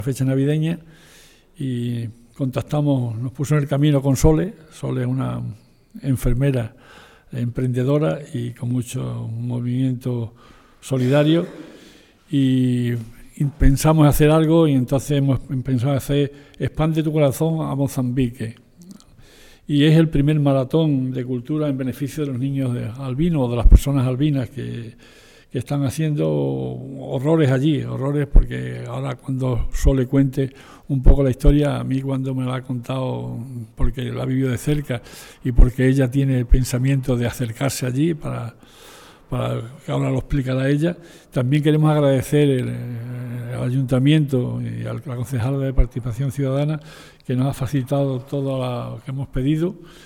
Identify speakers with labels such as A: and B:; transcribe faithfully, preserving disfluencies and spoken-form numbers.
A: fecha navideña y contactamos, nos puso en el camino con Sole. Sole es una enfermera emprendedora y con mucho movimiento solidario, y, y pensamos hacer algo, y entonces hemos pensado hacer Expande tu corazón a Mozambique, y es el primer maratón de cultura en beneficio de los niños de albinos o de las personas albinas que, que están haciendo horrores allí, horrores, porque ahora cuando Sole cuente un poco la historia, a mí cuando me la ha contado, porque la ha vivido de cerca y porque ella tiene el pensamiento de acercarse allí para, para que ahora lo explicará ella. También queremos agradecer el, el ayuntamiento y a la concejala de Participación Ciudadana, que nos ha facilitado todo lo que hemos pedido,